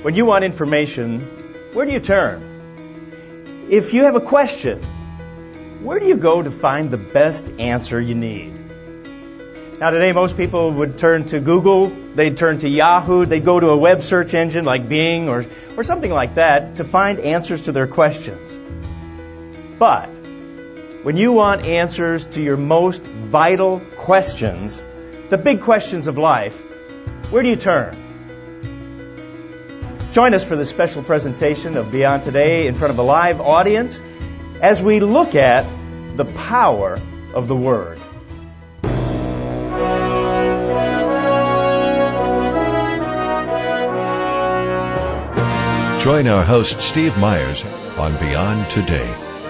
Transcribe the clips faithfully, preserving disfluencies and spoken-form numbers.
When you want information, where do you turn? If you have a question, where do you go to find the best answer you need? Now today most people would turn to Google, they'd turn to Yahoo, they'd go to a web search engine like Bing or, or something like that to find answers to their questions. But when you want answers to your most vital questions, the big questions of life, where do you turn? Join us for this special presentation of Beyond Today in front of a live audience as we look at the power of the Word. Join our host, Steve Myers, on Beyond Today.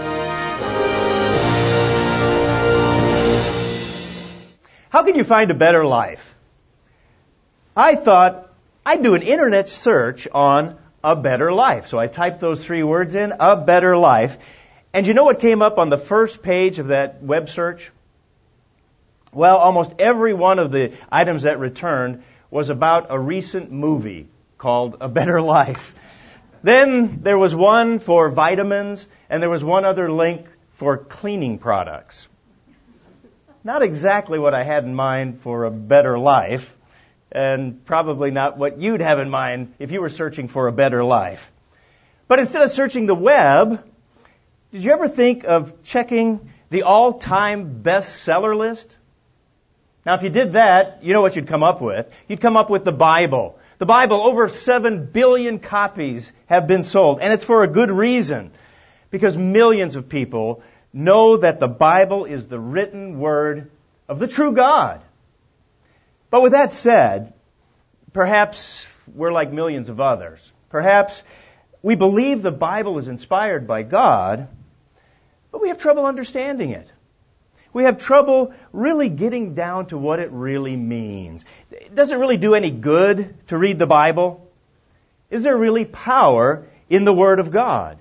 How can you find a better life? I thought I'd do an internet search on a better life. So I typed those three words in, a better life. And you know what came up on the first page of that web search? Well, almost every one of the items that returned was about a recent movie called A Better Life. Then there was one for vitamins, and there was one other link for cleaning products. Not exactly what I had in mind for a better life, and probably not what you'd have in mind if you were searching for a better life. But instead of searching the web, did you ever think of checking the all-time bestseller list? Now, if you did that, you know what you'd come up with. You'd come up with the Bible. The Bible, over seven billion copies have been sold, and it's for a good reason, because millions of people know that the Bible is the written word of the true God. But with that said, perhaps we're like millions of others. Perhaps we believe the Bible is inspired by God, but we have trouble understanding it. We have trouble really getting down to what it really means. Does it really do any good to read the Bible? Is there really power in the Word of God?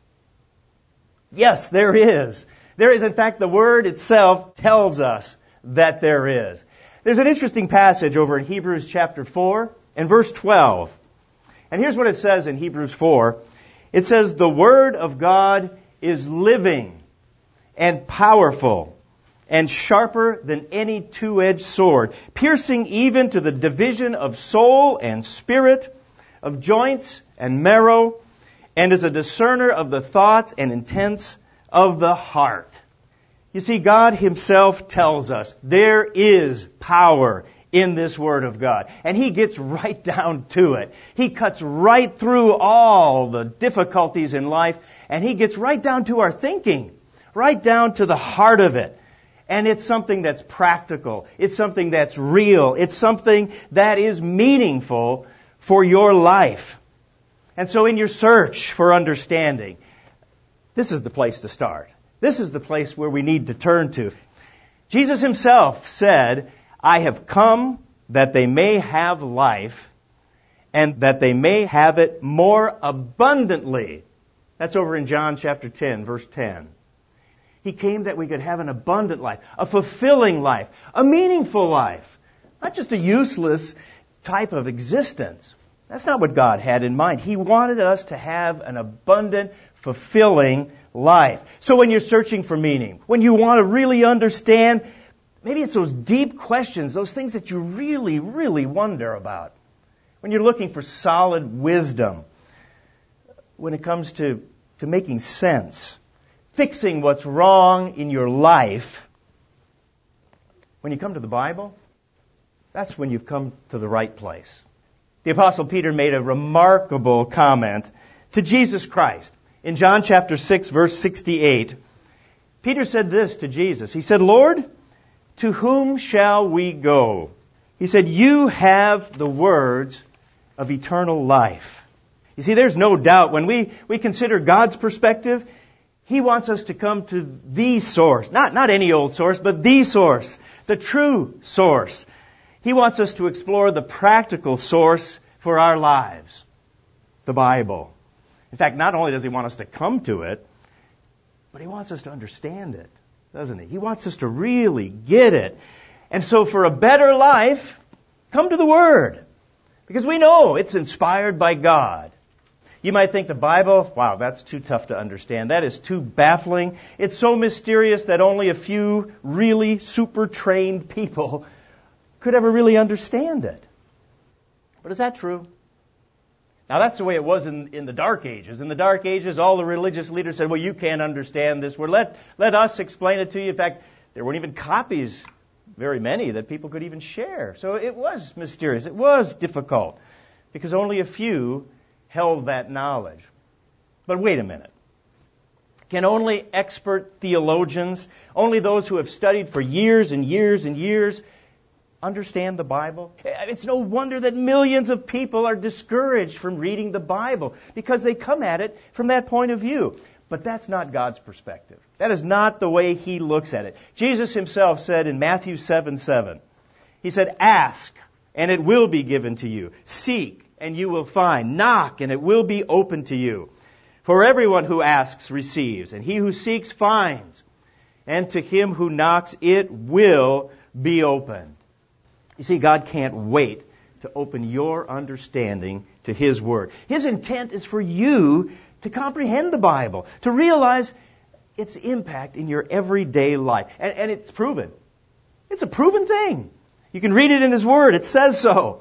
Yes, there is. There is. In fact, the Word itself tells us that there is. There's an interesting passage over in Hebrews chapter four and verse twelve. And here's what it says in Hebrews four. It says, "The Word of God is living and powerful and sharper than any two-edged sword, piercing even to the division of soul and spirit, of joints and marrow, and is a discerner of the thoughts and intents of the heart." You see, God Himself tells us there is power in this Word of God. And He gets right down to it. He cuts right through all the difficulties in life, and He gets right down to our thinking, right down to the heart of it. And it's something that's practical. It's something that's real. It's something that is meaningful for your life. And so in your search for understanding, this is the place to start. This is the place where we need to turn to. Jesus Himself said, "I have come that they may have life and that they may have it more abundantly." That's over in John chapter ten, verse ten. He came that we could have an abundant life, a fulfilling life, a meaningful life, not just a useless type of existence. That's not what God had in mind. He wanted us to have an abundant, fulfilling life. So when you're searching for meaning, when you want to really understand, maybe it's those deep questions, those things that you really, really wonder about. When you're looking for solid wisdom, when it comes to, to making sense, fixing what's wrong in your life, when you come to the Bible, that's when you've come to the right place. The Apostle Peter made a remarkable comment to Jesus Christ. In John chapter six, verse sixty-eight, Peter said this to Jesus. He said, "Lord, to whom shall we go?" He said, "You have the words of eternal life." You see, there's no doubt when we, we consider God's perspective, He wants us to come to the source. Not, not any old source, but the source. The true source. He wants us to explore the practical source for our lives. The Bible. In fact, not only does He want us to come to it, but He wants us to understand it, doesn't He? He wants us to really get it. And so for a better life, come to the Word. Because we know it's inspired by God. You might think the Bible, wow, that's too tough to understand. That is too baffling. It's so mysterious that only a few really super trained people could ever really understand it. But is that true? Now that's the way it was in, in the Dark Ages. In the Dark Ages, all the religious leaders said, well, you can't understand this. Well, let, let us explain it to you. In fact, there weren't even copies, very many, that people could even share. So it was mysterious. It was difficult because only a few held that knowledge. But wait a minute. Can only expert theologians, only those who have studied for years and years and years, understand the Bible? It's no wonder that millions of people are discouraged from reading the Bible because they come at it from that point of view. But that's not God's perspective. That is not the way He looks at it. Jesus Himself said in Matthew seven seven, He said, ask, and it will be given to you. Seek, and you will find. Knock, and it will be open to you. For everyone who asks receives, and he who seeks finds. And to him who knocks, it will be opened. You see, God can't wait to open your understanding to His Word. His intent is for you to comprehend the Bible, to realize its impact in your everyday life. And, and it's proven. It's a proven thing. You can read it in His Word. It says so.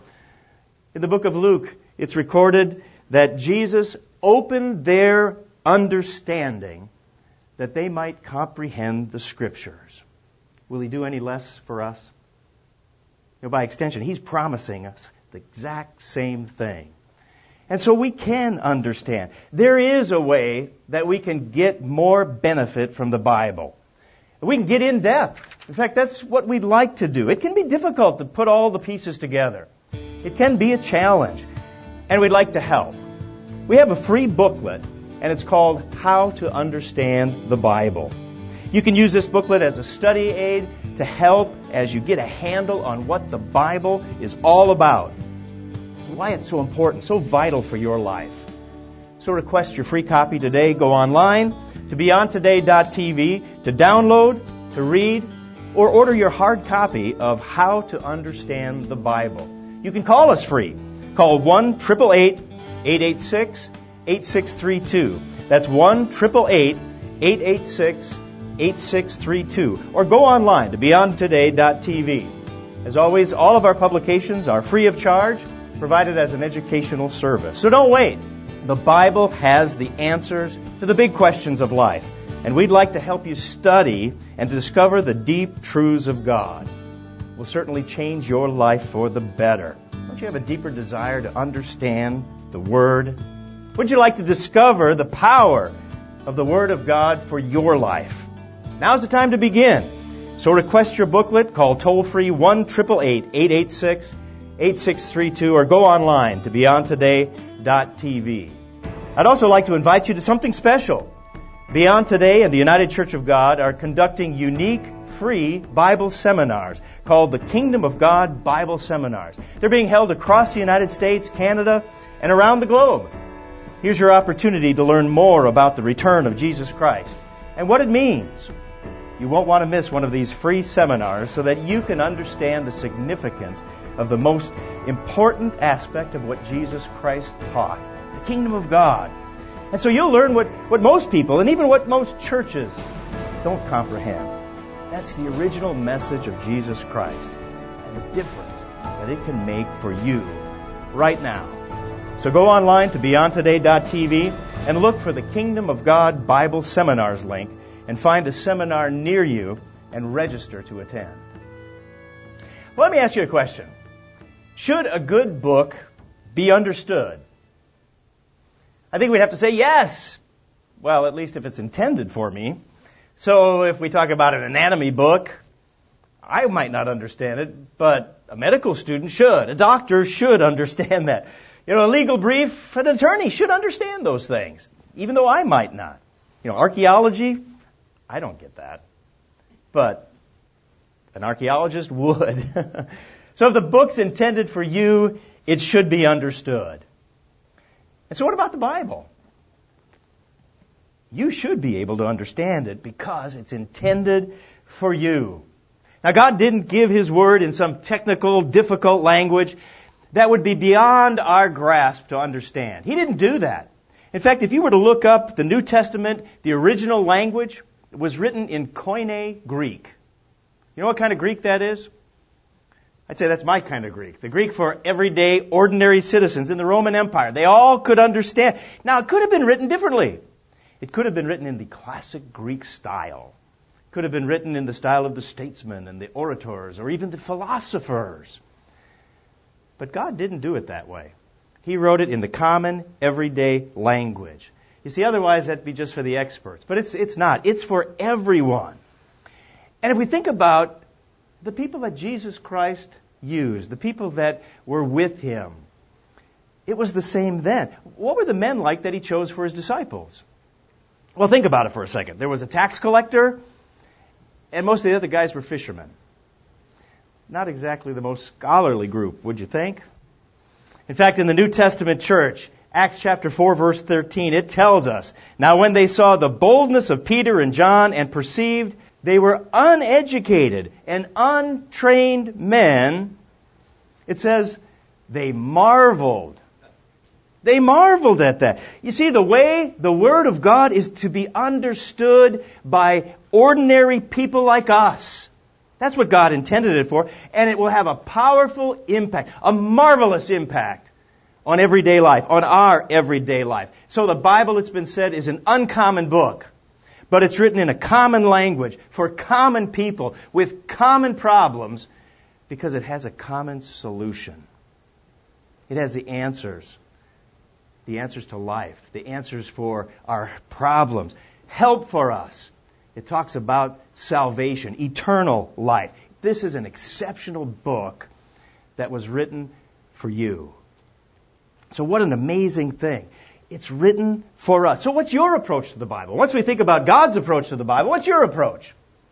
In the book of Luke, it's recorded that Jesus opened their understanding that they might comprehend the Scriptures. Will He do any less for us? You know, by extension, He's promising us the exact same thing. And so we can understand. There is a way that we can get more benefit from the Bible. We can get in depth. In fact, that's what we'd like to do. It can be difficult to put all the pieces together. It can be a challenge. And we'd like to help. We have a free booklet, and it's called How to Understand the Bible. You can use this booklet as a study aid to help as you get a handle on what the Bible is all about. Why it's so important, so vital for your life. So request your free copy today. Go online to beyond today dot t v to download, to read, or order your hard copy of How to Understand the Bible. You can call us free. Call one eight eight eight, eight eight six, eight six three two. That's one eight eight eight, eight eight six, eight six three two. Or go online to beyond today dot t v. As always, all of our publications are free of charge, provided as an educational service. So don't wait. The Bible has the answers to the big questions of life. And we'd like to help you study and to discover the deep truths of God. It will certainly change your life for the better. Don't you have a deeper desire to understand the Word? Would you like to discover the power of the Word of God for your life? Now's the time to begin. So request your booklet. Call toll-free one eight eight eight, eight eight six, eight six three two or go online to beyond today dot t v. I'd also like to invite you to something special. Beyond Today and the United Church of God are conducting unique, free Bible seminars called the Kingdom of God Bible Seminars. They're being held across the United States, Canada, and around the globe. Here's your opportunity to learn more about the return of Jesus Christ and what it means. You won't want to miss one of these free seminars so that you can understand the significance of the most important aspect of what Jesus Christ taught, the kingdom of God. And so you'll learn what, what most people, and even what most churches, don't comprehend. That's the original message of Jesus Christ and the difference that it can make for you right now. So go online to beyond today dot t v and look for the Kingdom of God Bible Seminars link and find a seminar near you and register to attend. Well, let me ask you a question. Should a good book be understood? I think we'd have to say yes. Well, at least if it's intended for me. So if we talk about an anatomy book, I might not understand it, but a medical student should. A doctor should understand that. You know, a legal brief, an attorney should understand those things, even though I might not. You know, archaeology, I don't get that. But an archaeologist would. So if the book's intended for you, it should be understood. And so what about the Bible? You should be able to understand it because it's intended for you. Now, God didn't give His Word in some technical, difficult language, that would be beyond our grasp to understand. He didn't do that. In fact, if you were to look up the New Testament, the original language was written in Koine Greek. You know what kind of Greek that is? I'd say that's my kind of Greek. The Greek for everyday, ordinary citizens in the Roman Empire. They all could understand. Now, it could have been written differently. It could have been written in the classic Greek style. It could have been written in the style of the statesmen and the orators or even the philosophers. But God didn't do it that way. He wrote it in the common, everyday language. You see, otherwise that'd be just for the experts. But it's it's not. It's for everyone. And if we think about the people that Jesus Christ used, the people that were with Him, it was the same then. What were the men like that He chose for His disciples? Well, think about it for a second. There was a tax collector, and most of the other guys were fishermen. Not exactly the most scholarly group, would you think? In fact, in the New Testament church, Acts chapter four, verse thirteen, it tells us, "Now when they saw the boldness of Peter and John and perceived they were uneducated and untrained men," it says, they marveled. They marveled at that. You see, the way the Word of God is to be understood by ordinary people like us. That's what God intended it for, and it will have a powerful impact, a marvelous impact on everyday life, on our everyday life. So the Bible, it's been said, is an uncommon book, but it's written in a common language for common people with common problems because it has a common solution. It has the answers, the answers to life, the answers for our problems, help for us. It talks about salvation, eternal life. This is an exceptional book that was written for you. So what an amazing thing. It's written for us. So what's your approach to the Bible? Once we think about God's approach to the Bible, what's your approach?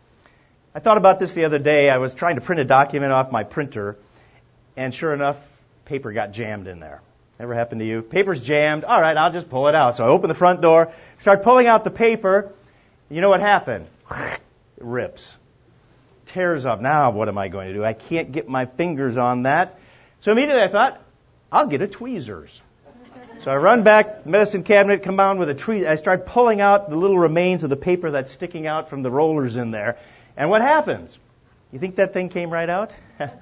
I thought about this the other day. I was trying to print a document off my printer, and sure enough, paper got jammed in there. Ever happened to you? Paper's jammed. All right, I'll just pull it out. So I open the front door, start pulling out the paper. You know what happened? It rips. Tears up. Now what am I going to do? I can't get my fingers on that. So immediately I thought, I'll get a tweezers. So I run back, medicine cabinet, come down with a tweezer. I start pulling out the little remains of the paper that's sticking out from the rollers in there. And what happens? You think that thing came right out?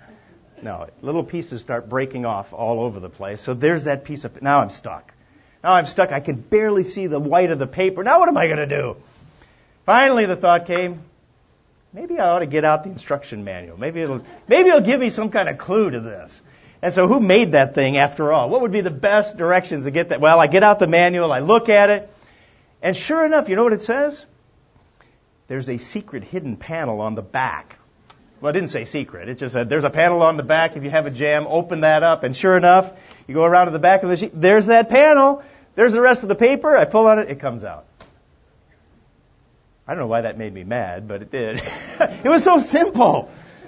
No. Little pieces start breaking off all over the place. So there's that piece of... Now I'm stuck. Now I'm stuck. I can barely see the white of the paper. Now what am I going to do? Finally, the thought came, maybe I ought to get out the instruction manual. Maybe it'll, maybe it'll give me some kind of clue to this. And so who made that thing after all? What would be the best directions to get that? Well, I get out the manual, I look at it, and sure enough, you know what it says? There's a secret hidden panel on the back. Well, it didn't say secret. It just said there's a panel on the back. If you have a jam, open that up. And sure enough, you go around to the back of the sheet. There's that panel. There's the rest of the paper. I pull on it. It comes out. I don't know why that made me mad, but it did. It was so simple.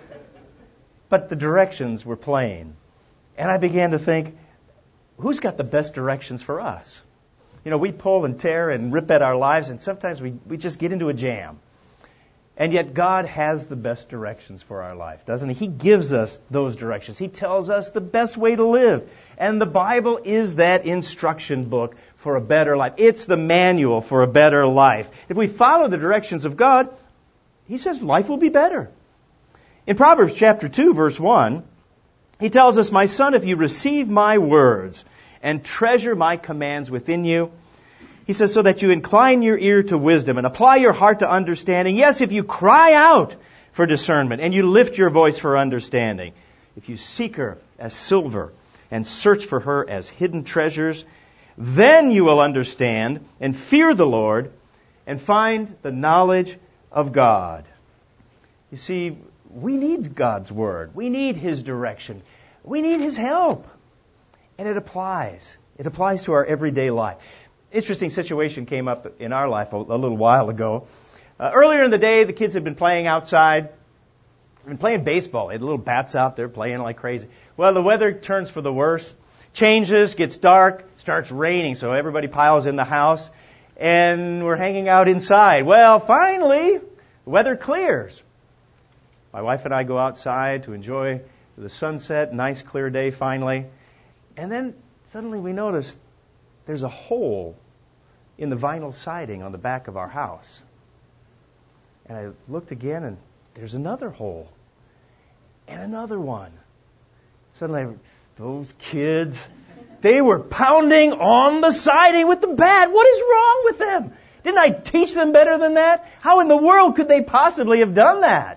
But the directions were plain. And I began to think, who's got the best directions for us? You know, we pull and tear and rip at our lives, and sometimes we, we just get into a jam. And yet God has the best directions for our life, doesn't He? He gives us those directions. He tells us the best way to live. And the Bible is that instruction book for a better life. It's the manual for a better life. If we follow the directions of God, He says life will be better. In Proverbs chapter two, verse one, He tells us, "My son, if you receive my words and treasure my commands within you," He says, "so that you incline your ear to wisdom and apply your heart to understanding. Yes, if you cry out for discernment and you lift your voice for understanding, if you seek her as silver and search for her as hidden treasures, then you will understand and fear the Lord and find the knowledge of God." You see, we need God's Word. We need His direction. We need His help. And it applies. It applies to our everyday life. Interesting situation came up in our life a, a little while ago. Uh, earlier in the day, the kids had been playing outside. They'd been playing baseball. They had little bats out there playing like crazy. Well, the weather turns for the worse. Changes, gets dark, starts raining, so everybody piles in the house. And we're hanging out inside. Well, finally, the weather clears. My wife and I go outside to enjoy the sunset. Nice clear day finally. And then suddenly we notice there's a hole in the vinyl siding on the back of our house. And I looked again, and there's another hole. And another one. Suddenly, those kids, they were pounding on the siding with the bat. What is wrong with them? Didn't I teach them better than that? How in the world could they possibly have done that?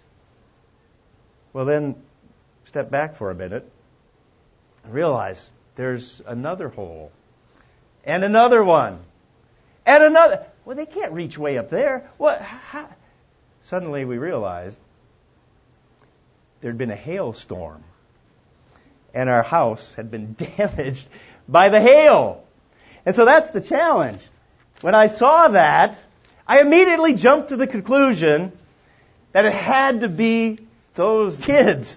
Well, then, step back for a minute and realize there's another hole. And another one. And another. Well, they can't reach way up there. What? How? Suddenly we realized there'd been a hailstorm. And our house had been damaged by the hail. And so that's the challenge. When I saw that, I immediately jumped to the conclusion that it had to be those kids.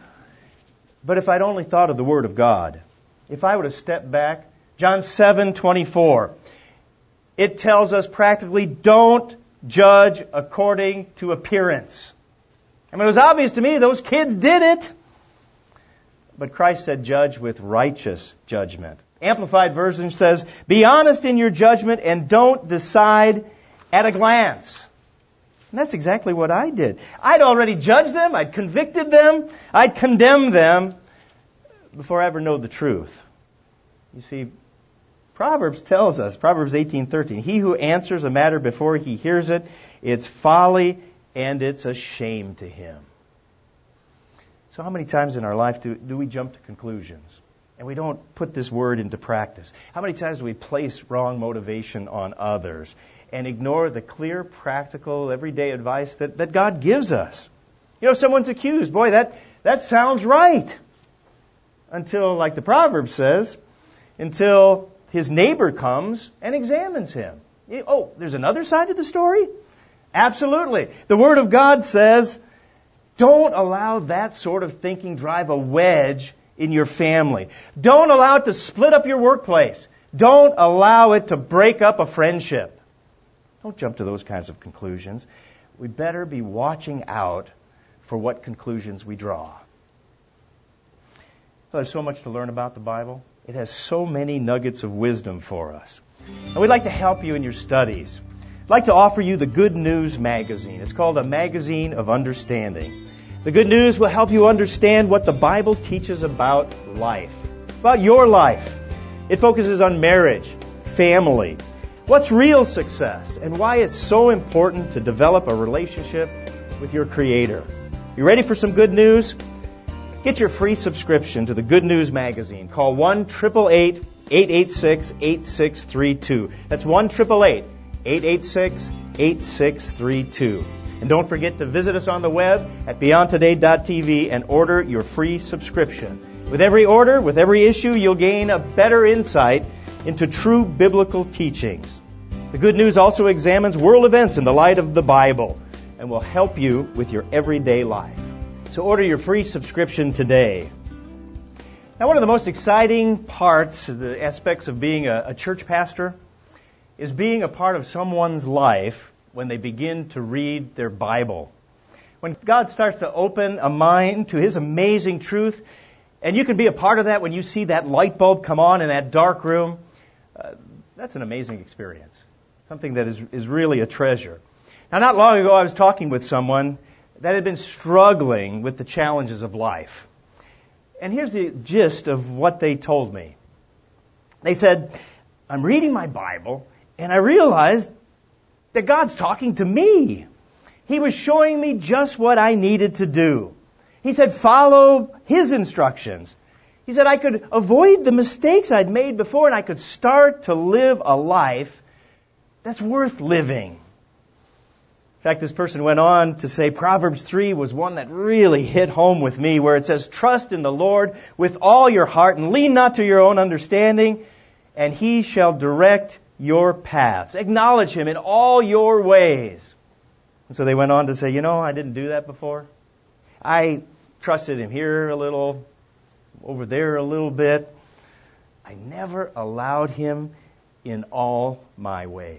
But if I'd only thought of the Word of God, if I would have stepped back, John seven twenty-four, it tells us practically, don't judge according to appearance. I mean, it was obvious to me those kids did it. But Christ said, judge with righteous judgment. Amplified Version says, be honest in your judgment and don't decide at a glance. And that's exactly what I did. I'd already judged them, I'd convicted them, I'd condemned them before I ever know the truth. You see, Proverbs tells us, Proverbs eighteen thirteen, he who answers a matter before he hears it, it's folly and it's a shame to him. So how many times in our life do, do we jump to conclusions and we don't put this word into practice? How many times do we place wrong motivation on others and ignore the clear, practical, everyday advice that, that God gives us? You know, someone's accused. Boy, that, that sounds right. Until, like the Proverb says, until his neighbor comes and examines him. Oh, there's another side to the story? Absolutely. The Word of God says, don't allow that sort of thinking drive a wedge in your family. Don't allow it to split up your workplace. Don't allow it to break up a friendship. Don't jump to those kinds of conclusions. We better be watching out for what conclusions we draw. So there's so much to learn about the Bible. It has so many nuggets of wisdom for us. And we'd like to help you in your studies. I'd like to offer you the Good News magazine. It's called a magazine of understanding. The Good News will help you understand what the Bible teaches about life, about your life. It focuses on marriage, family, what's real success, and why it's so important to develop a relationship with your Creator. You ready for some good news? Get your free subscription to the Good News magazine. Call one eight eight eight, eight eight six, eight six three two. That's one eight eight eight, eight eight six, eight six three two. And don't forget to visit us on the web at beyond today dot t v and order your free subscription. With every order, with every issue, you'll gain a better insight into true biblical teachings. The Good News also examines world events in the light of the Bible and will help you with your everyday life. So order your free subscription today. Now, one of the most exciting parts, the aspects of being a, a church pastor, is being a part of someone's life when they begin to read their Bible. When God starts to open a mind to His amazing truth, and you can be a part of that when you see that light bulb come on in that dark room, uh, that's an amazing experience. Something that is, is really a treasure. Now, not long ago, I was talking with someone that had been struggling with the challenges of life. And here's the gist of what they told me. They said, I'm reading my Bible, and I realized that God's talking to me. He was showing me just what I needed to do. He said, follow His instructions. He said, I could avoid the mistakes I'd made before, and I could start to live a life that's worth living. In fact, this person went on to say Proverbs three was one that really hit home with me, where it says, trust in the Lord with all your heart and lean not to your own understanding, and He shall direct your paths. Acknowledge Him in all your ways. And so they went on to say, you know, I didn't do that before. I trusted Him here a little, over there a little bit. I never allowed Him in all my ways.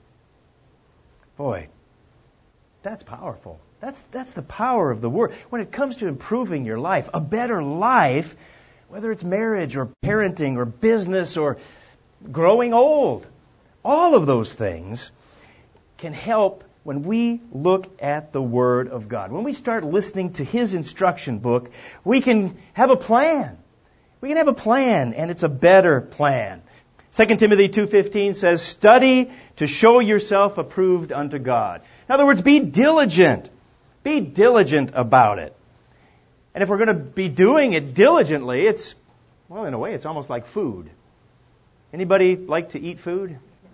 Boy, that's powerful. That's, that's the power of the Word. When it comes to improving your life, a better life, Whether it's marriage or parenting or business or growing old, all of those things can help when we look at the Word of God. When we start listening to His instruction book, we can have a plan. We can have a plan, and it's a better plan. Second Timothy two fifteen says, study to show yourself approved unto God. In other words, be diligent. Be diligent about it. And if we're going to be doing it diligently, it's, well, in a way, it's almost like food. Anybody like to eat food?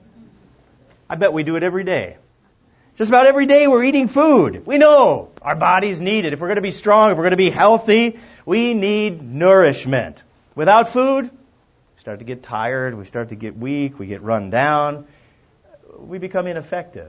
I bet we do it every day. Just about every day we're eating food. We know our bodies need it. If we're going to be strong, if we're going to be healthy, we need nourishment. Without food, we start to get tired, we start to get weak, we get run down, we become ineffective.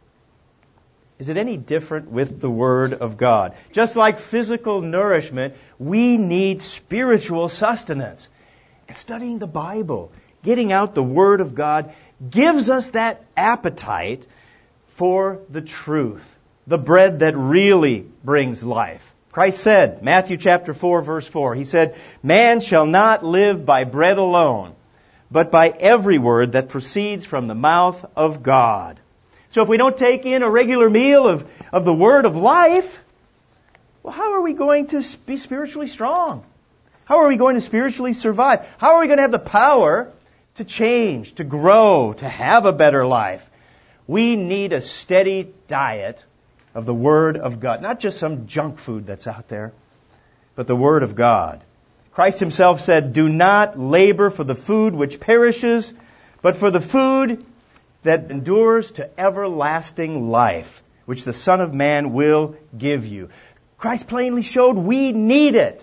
Is it any different with the Word of God? Just like physical nourishment, we need spiritual sustenance. And studying the Bible, getting out the Word of God, gives us that appetite for the truth, the bread that really brings life. Christ said, Matthew chapter four, verse four, He said, man shall not live by bread alone, but by every word that proceeds from the mouth of God. So if we don't take in a regular meal of, of the Word of life, well, how are we going to be spiritually strong? How are we going to spiritually survive? How are we going to have the power to change, to grow, to have a better life? We need a steady diet of the Word of God. Not just some junk food that's out there, but the Word of God. Christ Himself said, do not labor for the food which perishes, but for the food that endures to everlasting life, which the Son of Man will give you. Christ plainly showed we need it.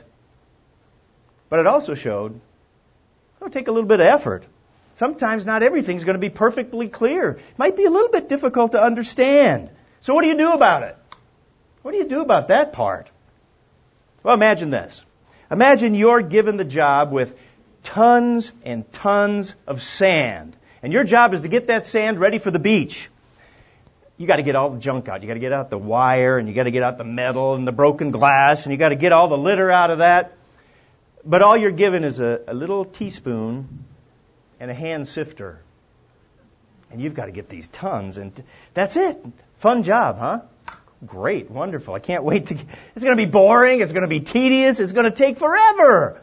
But it also showed it'll take a little bit of effort. Sometimes not everything's going to be perfectly clear. It might be a little bit difficult to understand. So what do you do about it? What do you do about that part? Well, imagine this. Imagine you're given the job with tons and tons of sand. And your job is to get that sand ready for the beach. You got to get all the junk out. You got to get out the wire, and you got to get out the metal and the broken glass, and you got to get all the litter out of that. But all you're given is a, a little teaspoon and a hand sifter. And you've got to get these tons, and that's it. Fun job, huh? Great, wonderful. I can't wait to... It's going to be boring. It's going to be tedious. It's going to take forever.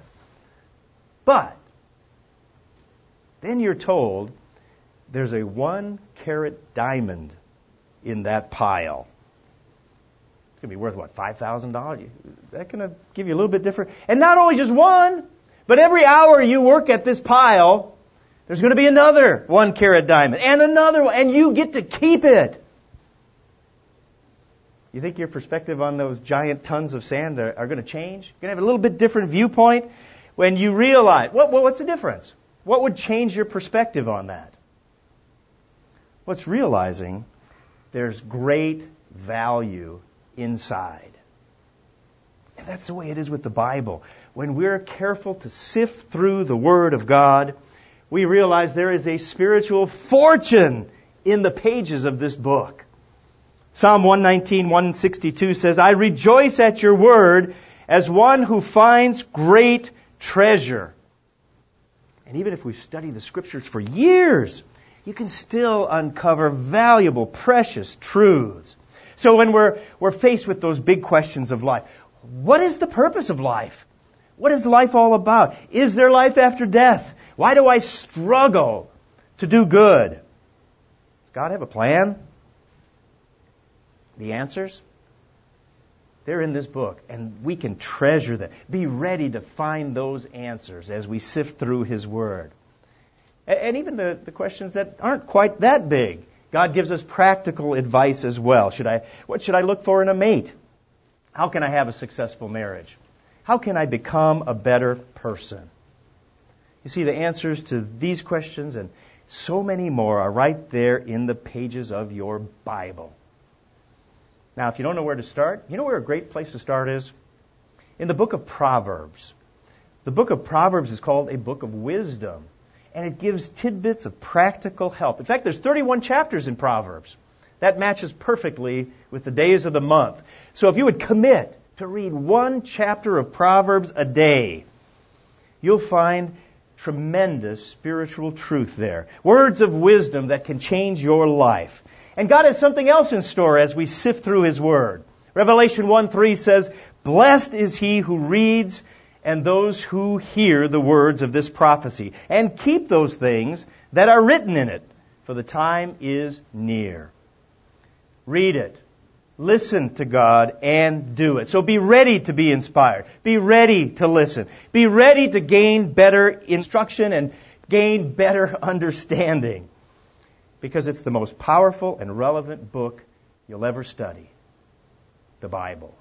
But then you're told there's a one carat diamond in that pile. It's going to be worth, what, five thousand dollars? That's going to give you a little bit different. And not only just one, but every hour you work at this pile, there's going to be another one carat diamond and another one, and you get to keep it. You think your perspective on those giant tons of sand are, are going to change? You're going to have a little bit different viewpoint when you realize, what, what, what's the difference? What would change your perspective on that? What's realizing there's great value inside. And that's the way it is with the Bible. When we're careful to sift through the Word of God, we realize there is a spiritual fortune in the pages of this book. Psalm one nineteen, one sixty-two says, I rejoice at your word as one who finds great treasure. And even if we've studied the Scriptures for years, you can still uncover valuable, precious truths. So when we're, we're faced with those big questions of life, what is the purpose of life? What is life all about? Is there life after death? Why do I struggle to do good? Does God have a plan? The answers? They're in this book, and we can treasure them. Be ready to find those answers as we sift through His Word. And even the, the questions that aren't quite that big. God gives us practical advice as well. Should I, what should I look for in a mate? How can I have a successful marriage? How can I become a better person? You see, the answers to these questions and so many more are right there in the pages of your Bible. Now, if you don't know where to start, you know where a great place to start is? In the book of Proverbs. The book of Proverbs is called a book of wisdom, and it gives tidbits of practical help. In fact, there's thirty-one chapters in Proverbs. That matches perfectly with the days of the month. So if you would commit to read one chapter of Proverbs a day, you'll find tremendous spiritual truth there. Words of wisdom that can change your life. And God has something else in store as we sift through His Word. Revelation one three says, "Blessed is he who reads and those who hear the words of this prophecy, and keep those things that are written in it, for the time is near." Read it. Listen to God and do it. So be ready to be inspired. Be ready to listen. Be ready to gain better instruction and gain better understanding. Because it's the most powerful and relevant book you'll ever study. The Bible.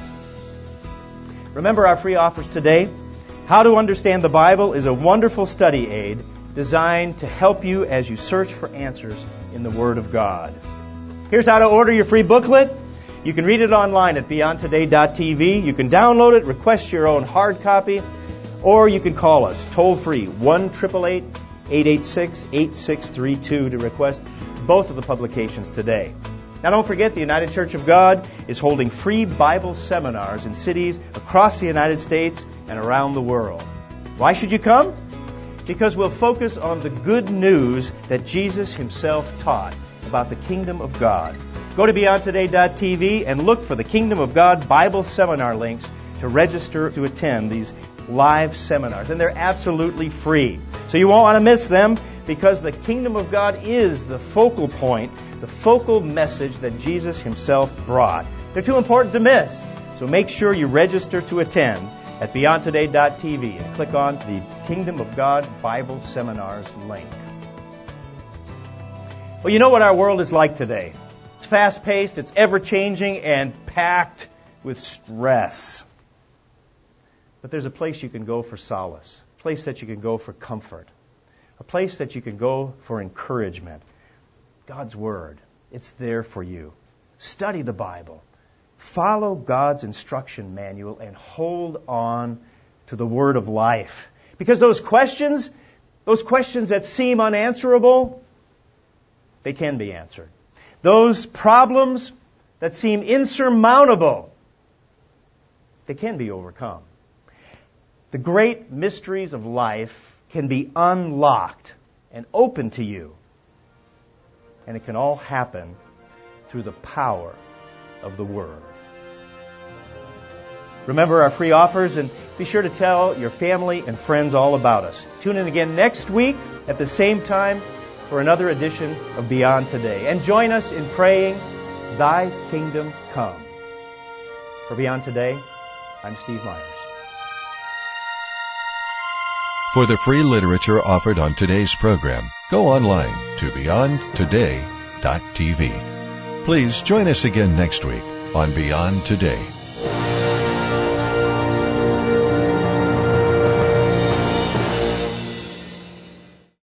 Remember our free offers today? How to Understand the Bible is a wonderful study aid designed to help you as you search for answers in the Word of God. Here's how to order your free booklet. You can read it online at beyond today dot t v. You can download it, request your own hard copy, or you can call us toll-free one eight eight eight, eight eight six, eight six three two to request both of the publications today. Now don't forget, the United Church of God is holding free Bible seminars in cities across the United States and around the world. Why should you come? Because we'll focus on the good news that Jesus Himself taught about the Kingdom of God. Go to beyond today dot t v and look for the Kingdom of God Bible seminar links to register to attend these live seminars. And they're absolutely free. So you won't want to miss them, because the Kingdom of God is the focal point, the focal message that Jesus Himself brought. They're too important to miss. So make sure you register to attend at beyond today dot t v and click on the Kingdom of God Bible Seminars link. Well, you know what our world is like today. It's fast-paced, it's ever-changing, and packed with stress. But there's a place you can go for solace, a place that you can go for comfort, a place that you can go for encouragement. God's Word. It's there for you. Study the Bible. Follow God's instruction manual and hold on to the Word of life. Because those questions, those questions that seem unanswerable, they can be answered. Those problems that seem insurmountable, they can be overcome. The great mysteries of life can be unlocked and open to you. And it can all happen through the power of the Word. Remember our free offers, and be sure to tell your family and friends all about us. Tune in again next week at the same time for another edition of Beyond Today. And join us in praying, "Thy kingdom come." For Beyond Today, I'm Steve Myers. For the free literature offered on today's program, go online to beyond today dot t v. Please join us again next week on Beyond Today.